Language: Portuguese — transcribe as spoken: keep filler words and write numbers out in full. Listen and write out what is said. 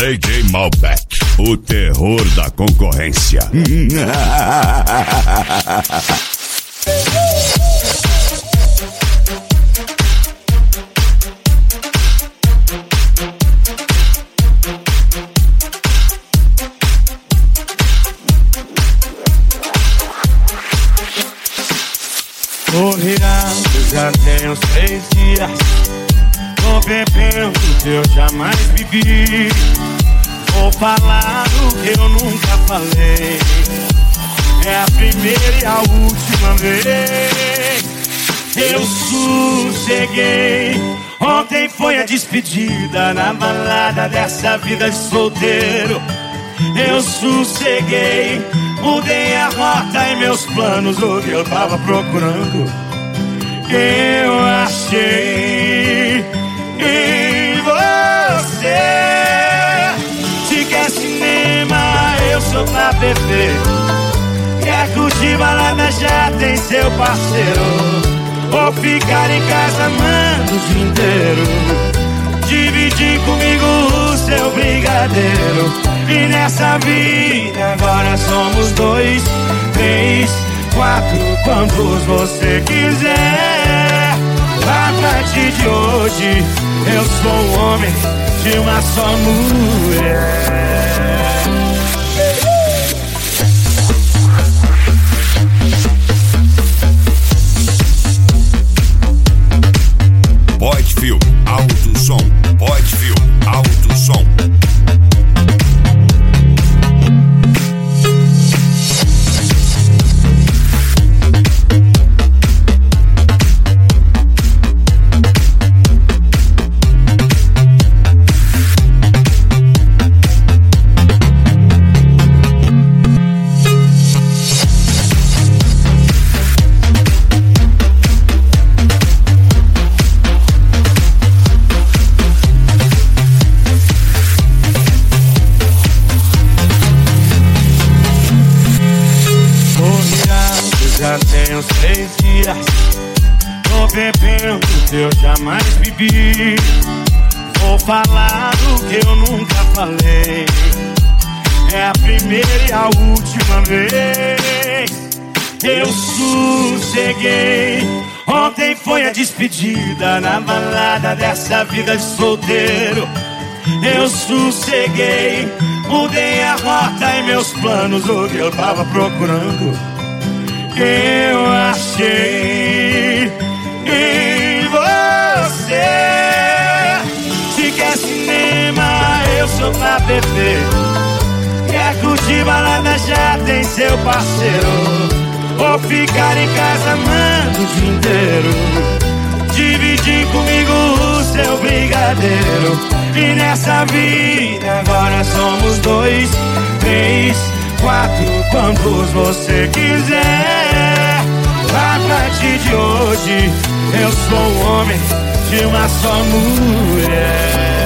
D J Malbec, o terror da concorrência. Tô virado, já tenho seis dias. Tô bebendo que eu jamais bebi. Vou falar do que eu nunca falei. É a primeira e a última vez. Eu sosseguei. Ontem foi a despedida na balada dessa vida de solteiro. Eu sosseguei. Mudei a rota e meus planos, o que eu tava procurando eu achei em você. Se quer cinema, eu sou pra beber. Quer curtir balada, já tem seu parceiro. Vou ficar em casa, mano, o dia inteiro. Dividir comigo o seu brigadeiro. E nessa vida agora somos dois, três, quatro, quantos você quiser. A partir de hoje eu sou um homem de uma só mulher. Pode Filme, alto som. Pode Filme, alto som. Já tenho seis dias. Tô bebendo que eu jamais bebi. Vou falar do que eu nunca falei. É a primeira e a última vez. Eu sosseguei. Ontem foi a despedida na balada dessa vida de solteiro. Eu sosseguei. Mudei a rota e meus planos, o que eu tava procurando eu achei em você. Se quer cinema, eu sou pra beber. Quer curtir balada, já tem seu parceiro. Vou ficar em casa, mano, o dia inteiro. Dividir comigo o seu brigadeiro. E nessa vida agora somos dois, três, quatro, quantos você quiser. A partir de hoje eu sou um homem de uma só mulher.